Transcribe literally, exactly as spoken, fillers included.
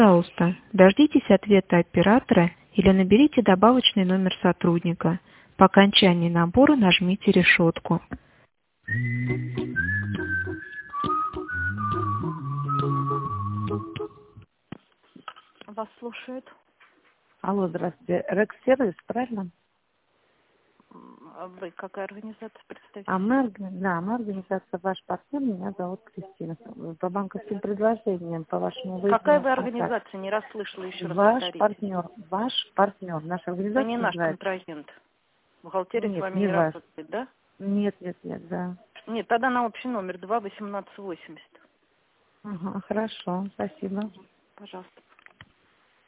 Пожалуйста, дождитесь ответа оператора или наберите добавочный номер сотрудника. По окончании набора нажмите решетку. Вас слушает. Алло, здравствуйте. Рекс-сервис, правильно? А вы какая организация представитель? А мы, орг- да, мы организация «Ваш партнер», меня зовут Кристина. По банковским предложениям, по вашему Какая выездному вы контракту. организация? Не расслышала, еще раз Ваш повторите. партнер, ваш партнер. Наша Вы организация не наш называется? контрагент. Бухгалтерия с Нет, вами не не ваш. работает, да? Нет, нет, нет, да. Нет, тогда на общий номер два восемнадцать восемьдесят. Ага, хорошо, спасибо. Пожалуйста.